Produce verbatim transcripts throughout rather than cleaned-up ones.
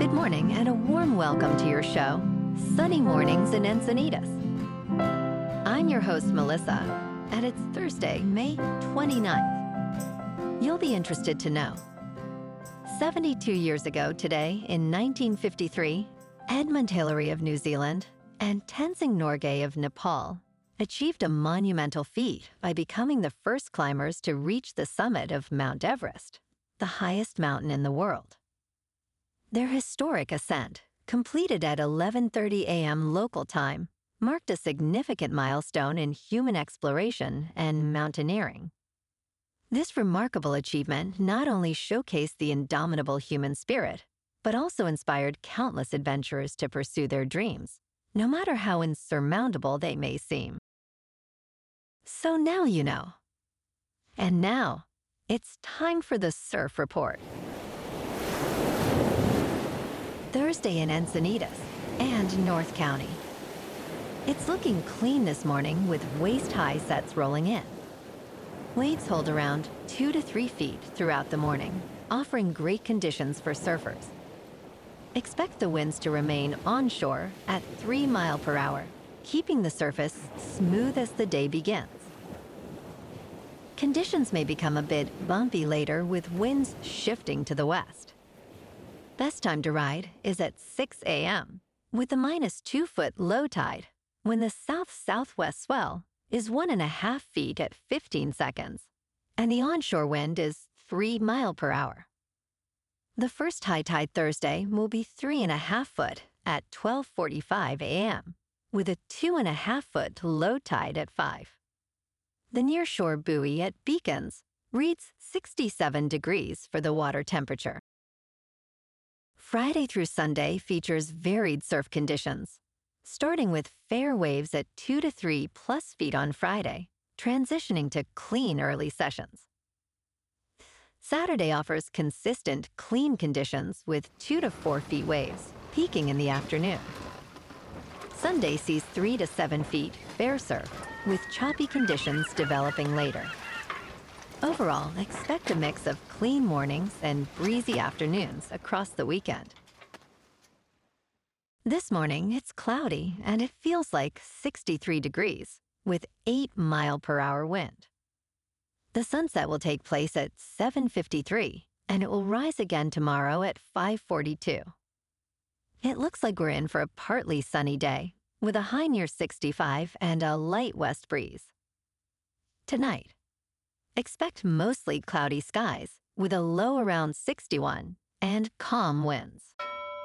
Good morning and a warm welcome to your show, Sunny Mornings in Encinitas. I'm your host, Melissa, and it's Thursday, May twenty-ninth. You'll be interested to know. seventy-two years ago today, in nineteen fifty-three, Edmund Hillary of New Zealand and Tenzing Norgay of Nepal achieved a monumental feat by becoming the first climbers to reach the summit of Mount Everest, the highest mountain in the world. Their historic ascent, completed at eleven thirty a.m. local time, marked a significant milestone in human exploration and mountaineering. This remarkable achievement not only showcased the indomitable human spirit, but also inspired countless adventurers to pursue their dreams, no matter how insurmountable they may seem. So now you know. And now, it's time for the Surf Report. Thursday in Encinitas and North County. It's looking clean this morning with waist-high sets rolling in. Waves hold around two to three feet throughout the morning, offering great conditions for surfers. Expect the winds to remain onshore at three miles per hour, keeping the surface smooth as the day begins. Conditions may become a bit bumpy later with winds shifting to the west. Best time to ride is at six a.m. with a minus two foot low tide when the south-southwest swell is one and a half feet at fifteen seconds, and the onshore wind is three miles per hour. The first high tide Thursday will be three and a half foot at twelve forty-five a.m. with a two and a half foot low tide at five. The nearshore buoy at Beacons reads sixty-seven degrees for the water temperature. Friday through Sunday features varied surf conditions, starting with fair waves at two to three plus feet on Friday, transitioning to clean early sessions. Saturday offers consistent, clean conditions with two to four feet waves, peaking in the afternoon. Sunday sees three to seven feet fair surf, with choppy conditions developing later. Overall, expect a mix of clean mornings and breezy afternoons across the weekend. This morning, it's cloudy and it feels like sixty-three degrees with eight mile per hour wind. The sunset will take place at seven fifty-three and it will rise again tomorrow at five forty-two. It looks like we're in for a partly sunny day with a high near sixty-five and a light west breeze. Tonight, expect mostly cloudy skies with a low around sixty-one and calm winds.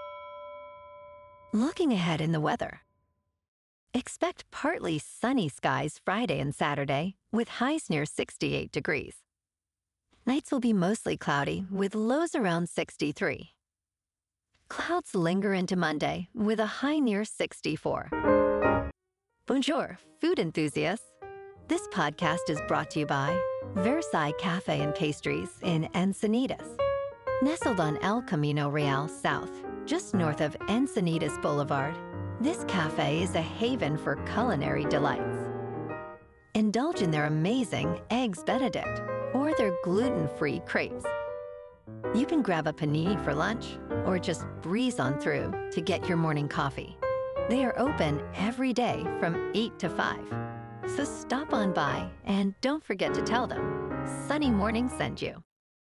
Looking ahead in the weather. Expect partly sunny skies Friday and Saturday with highs near sixty-eight degrees. Nights will be mostly cloudy with lows around sixty-three. Clouds linger into Monday with a high near sixty-four. Bonjour, food enthusiasts. This podcast is brought to you by Versailles Cafe and Pastries in Encinitas. Nestled on El Camino Real South, just north of Encinitas Boulevard, this cafe is a haven for culinary delights. Indulge in their amazing Eggs Benedict or their gluten-free crepes. You can grab a panini for lunch or just breeze on through to get your morning coffee. They are open every day from eight to five. So stop on by and don't forget to tell them Sunny Morning sent you.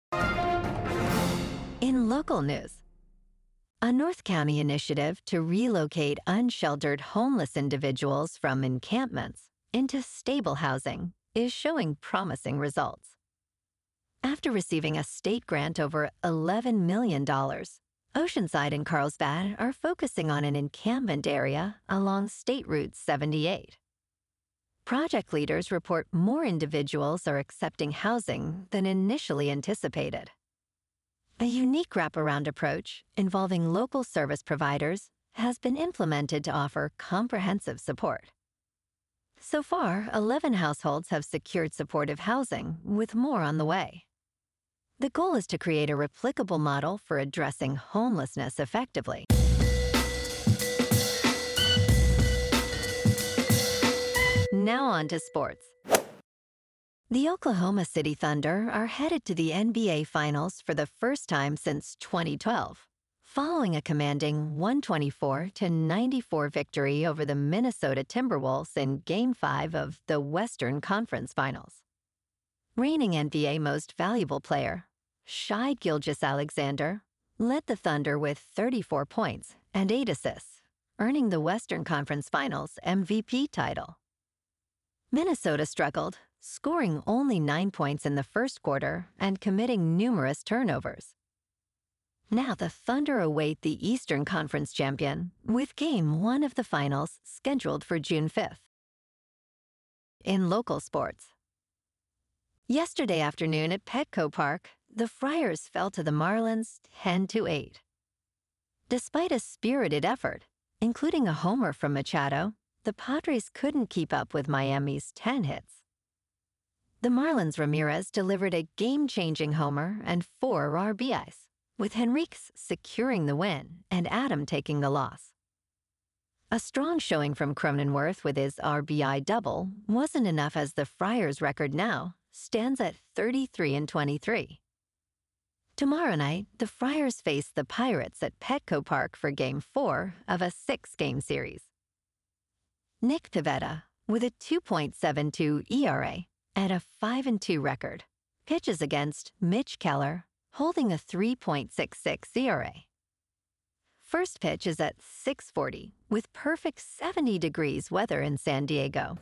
In local news, a North County initiative to relocate unsheltered homeless individuals from encampments into stable housing is showing promising results. After receiving a state grant over eleven million dollars, Oceanside and Carlsbad are focusing on an encampment area along State Route seventy-eight. Project leaders report more individuals are accepting housing than initially anticipated. A unique wraparound approach involving local service providers has been implemented to offer comprehensive support. So far, eleven households have secured supportive housing, with more on the way. The goal is to create a replicable model for addressing homelessness effectively. Now on to sports. The Oklahoma City Thunder are headed to the N B A Finals for the first time since twenty twelve, Following a commanding one twenty-four to ninety-four victory over the Minnesota Timberwolves in Game five of the Western Conference Finals. Reigning N B A Most Valuable Player, Shai Gilgeous-Alexander, led the Thunder with thirty-four points and eight assists, earning the Western Conference Finals M V P title. Minnesota struggled, scoring only nine points in the first quarter and committing numerous turnovers. Now the Thunder await the Eastern Conference champion, with Game one of the Finals scheduled for June fifth. In local sports. Yesterday afternoon at Petco Park, the Friars fell to the Marlins ten to eight. Despite a spirited effort, including a homer from Machado, the Padres couldn't keep up with Miami's ten hits. The Marlins' Ramirez delivered a game-changing homer and four R B Is, with Henriques securing the win and Adam taking the loss. A strong showing from Cronenworth with his R B I double wasn't enough, as the Friars' record now stands at thirty-three and twenty-three. Tomorrow night, the Friars face the Pirates at Petco Park for Game four of a six-game series. Nick Pivetta, with a two point seven two E R A and a five and two record, pitches against Mitch Keller, holding a three point six six E R A. First pitch is at six forty, with perfect seventy degrees weather in San Diego.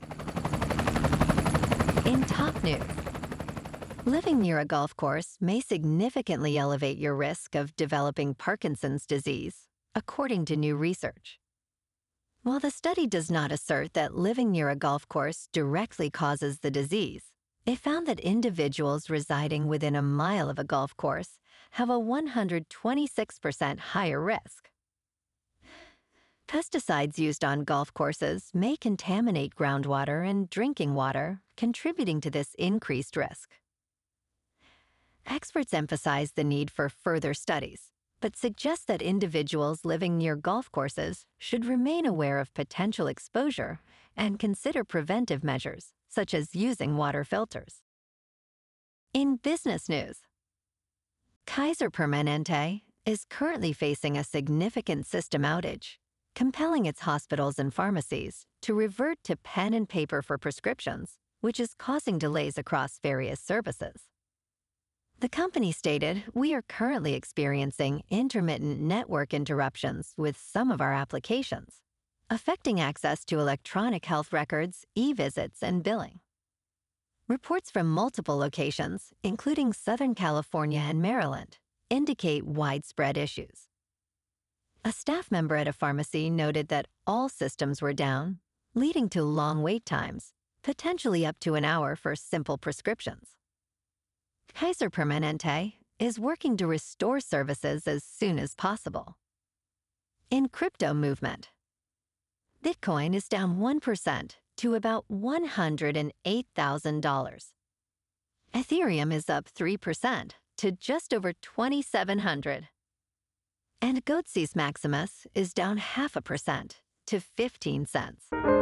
In top news, living near a golf course may significantly elevate your risk of developing Parkinson's disease, according to new research. While the study does not assert that living near a golf course directly causes the disease, it found that individuals residing within a mile of a golf course have a one hundred twenty-six percent higher risk. Pesticides used on golf courses may contaminate groundwater and drinking water, contributing to this increased risk. Experts emphasize the need for further studies, but suggest that individuals living near golf courses should remain aware of potential exposure and consider preventive measures, such as using water filters. In business news, Kaiser Permanente is currently facing a significant system outage, compelling its hospitals and pharmacies to revert to pen and paper for prescriptions, which is causing delays across various services. The company stated, "We are currently experiencing intermittent network interruptions with some of our applications, affecting access to electronic health records, e-visits, and billing." Reports from multiple locations, including Southern California and Maryland, indicate widespread issues. A staff member at a pharmacy noted that all systems were down, leading to long wait times, potentially up to an hour for simple prescriptions. Kaiser Permanente is working to restore services as soon as possible. In crypto movement, Bitcoin is down one percent to about one hundred eight thousand dollars. Ethereum is up three percent to just over twenty-seven hundred dollars. And Goatse's Maximus is down half a percent to fifteen cents.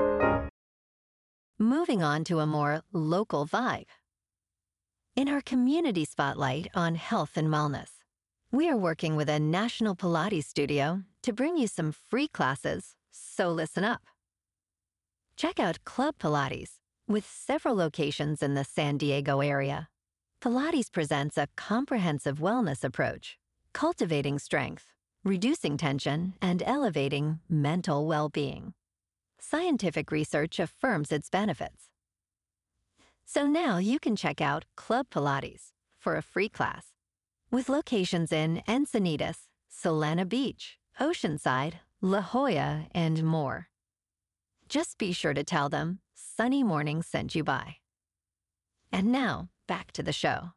Moving on to a more local vibe. In our community spotlight on health and wellness, we are working with a national Pilates studio to bring you some free classes, so listen up. Check out Club Pilates, with several locations in the San Diego area. Pilates presents a comprehensive wellness approach, cultivating strength, reducing tension, and elevating mental well-being. Scientific research affirms its benefits. So now you can check out Club Pilates for a free class, with locations in Encinitas, Solana Beach, Oceanside, La Jolla, and more. Just be sure to tell them Sunny Morning sent you by. And now, back to the show.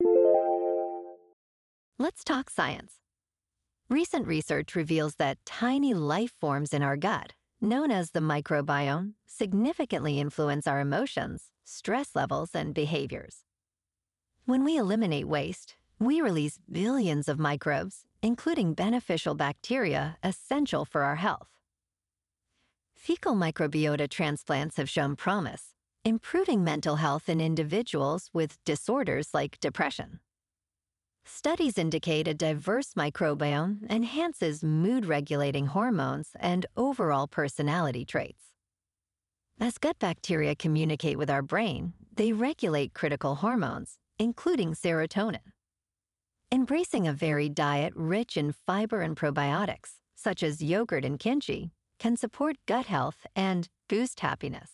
Let's talk science. Recent research reveals that tiny life forms in our gut, known as the microbiome, significantly influence our emotions, stress levels, and behaviors. When we eliminate waste, we release billions of microbes, including beneficial bacteria essential for our health. Fecal microbiota transplants have shown promise, improving mental health in individuals with disorders like depression. Studies indicate a diverse microbiome enhances mood-regulating hormones and overall personality traits. As gut bacteria communicate with our brain, they regulate critical hormones, including serotonin. Embracing a varied diet rich in fiber and probiotics, such as yogurt and kimchi, can support gut health and boost happiness.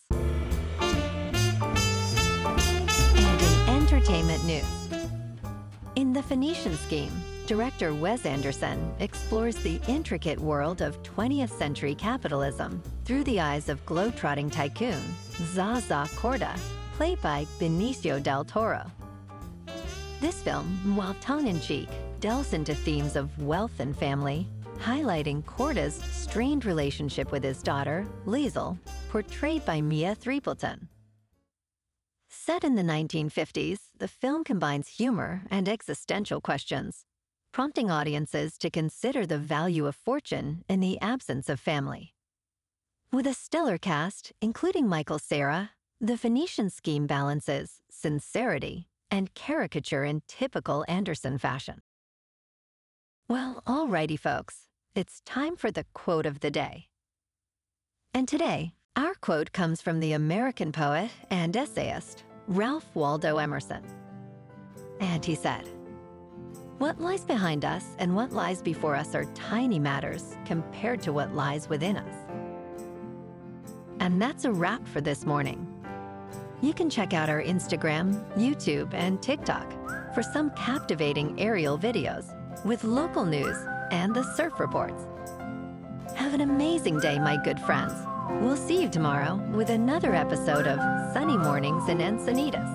And in entertainment news, in The Phoenician Scheme, director Wes Anderson explores the intricate world of twentieth century capitalism through the eyes of globetrotting tycoon Zsa Zsa Corda, played by Benicio del Toro. This film, while tongue-in-cheek, delves into themes of wealth and family, highlighting Corda's strained relationship with his daughter, Liesl, portrayed by Mia Threepleton. Set in the nineteen fifties, the film combines humor and existential questions, prompting audiences to consider the value of fortune in the absence of family. With a stellar cast, including Michael Cera, The Phoenician Scheme balances sincerity and caricature in typical Anderson fashion. Well, alrighty, folks, it's time for the quote of the day. And today, our quote comes from the American poet and essayist, Ralph Waldo Emerson. And he said, "What lies behind us and what lies before us are tiny matters compared to what lies within us." And that's a wrap for this morning. You can check out our Instagram, YouTube, and TikTok for some captivating aerial videos with local news and the surf reports. Have an amazing day, my good friends. We'll see you tomorrow with another episode of Sunny Mornings in Encinitas.